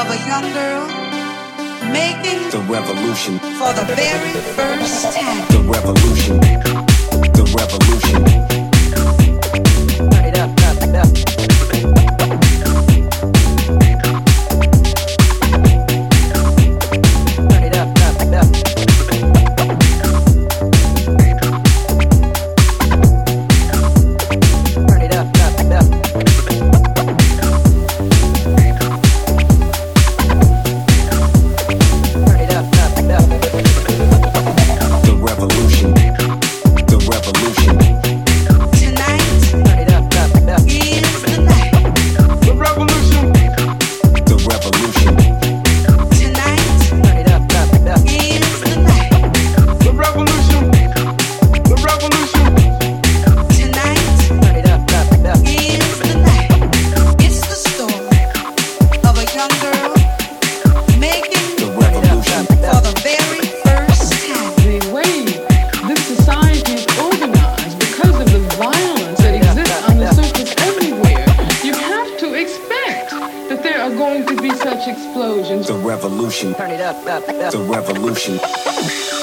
of a young girl making the revolution for the very first time. the revolution, the revolution. Turn it up, up, up. The revolution. Turn it up, up, up. The revolution.